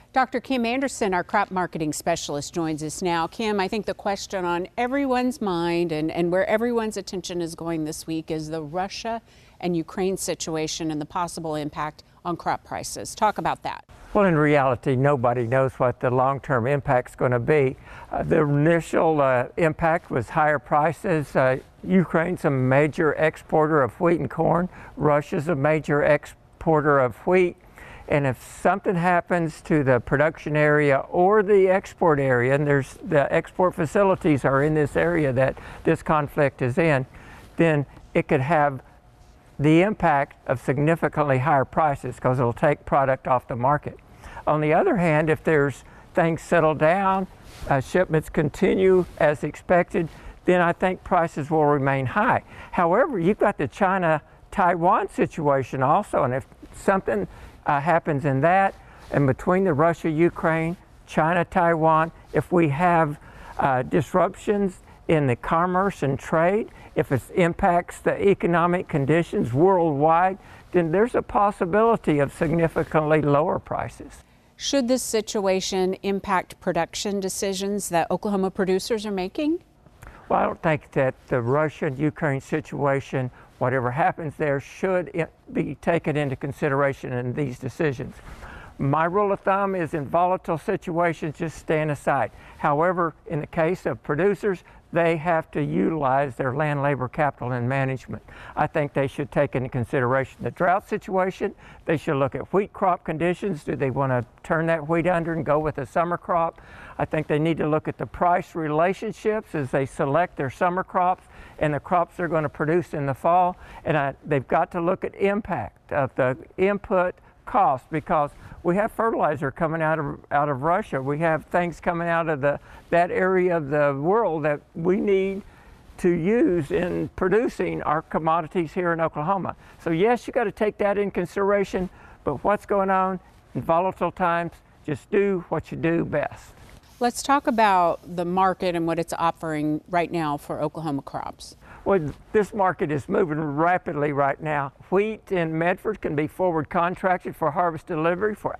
Dr. Kim Anderson, our crop marketing specialist, joins us now. Kim, I think the question on everyone's mind and where everyone's attention is going this week is the Russia and Ukraine situation and the possible impact on crop prices. Talk about that. Well, in reality, nobody knows what the long-term impact is going to be. The initial impact was higher prices. Ukraine's a major exporter of wheat and corn. Russia's a major exporter of wheat. And if something happens to the production area or the export area, and the export facilities are in this area that this conflict is in, then it could have the impact of significantly higher prices because it'll take product off the market. On the other hand, if there's things settle down, shipments continue as expected, then I think prices will remain high. However, you've got the China-Taiwan situation also, and if something happens in that, and between the Russia-Ukraine, China-Taiwan, if we have disruptions in the commerce and trade, if it impacts the economic conditions worldwide, then there's a possibility of significantly lower prices. Should this situation impact production decisions that Oklahoma producers are making? Well, I don't think that the Russia-Ukraine situation, whatever happens there, should be taken into consideration in these decisions. My rule of thumb is in volatile situations, just stand aside. However, in the case of producers, they have to utilize their land, labor, capital, and management. I think they should take into consideration the drought situation. They should look at wheat crop conditions. Do they want to turn that wheat under and go with a summer crop? I think they need to look at the price relationships as they select their summer crops and the crops they're going to produce in the fall. And they've got to look at impact of the input cost, because we have fertilizer coming out of Russia. We have things coming out of that area of the world that we need to use in producing our commodities here in Oklahoma. So yes, you got to take that in consideration, but what's going on in volatile times, just do what you do best. Let's talk about the market and what it's offering right now for Oklahoma crops. Well, this market is moving rapidly right now. Wheat in Medford can be forward contracted for harvest delivery for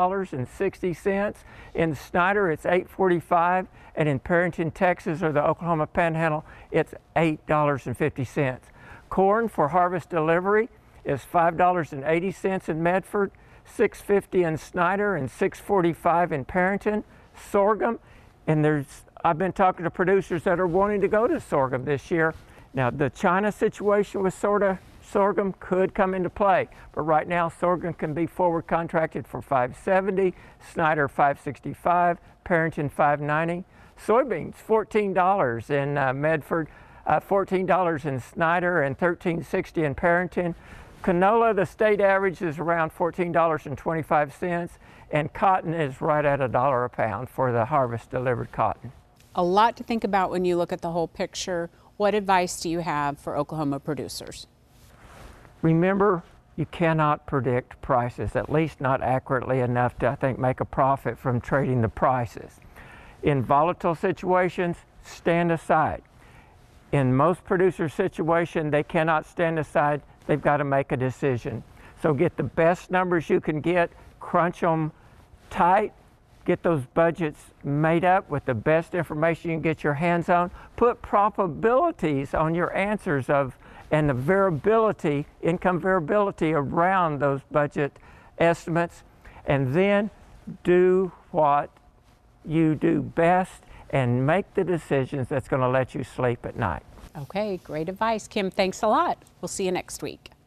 $8.60. In Snyder, it's $8.45, and in Perryton, Texas, or the Oklahoma Panhandle, it's $8.50. Corn for harvest delivery is $5.80 in Medford, $6.50 in Snyder, and $6.45 in Perryton. Sorghum, and I've been talking to producers that are wanting to go to sorghum this year. Now, the China situation with sorghum could come into play, but right now sorghum can be forward contracted for $5.70, Snyder $5.65, Perryton $5.90. Soybeans $14 in Medford, $14 in Snyder, and $13.60 in Perryton. Canola, the state average is around $14.25, and cotton is right at $1 a pound for the harvest delivered cotton. A lot to think about when you look at the whole picture. What advice do you have for Oklahoma producers? Remember, you cannot predict prices, at least not accurately enough to, I think, make a profit from trading the prices. In volatile situations, stand aside. In most producer situations, they cannot stand aside. They've got to make a decision. So get the best numbers you can get, crunch them tight, get those budgets made up with the best information you can get your hands on. Put probabilities on your answers and the variability, income variability around those budget estimates, and then do what you do best and make the decisions that's going to let you sleep at night. Okay, great advice, Kim. Thanks a lot. We'll see you next week.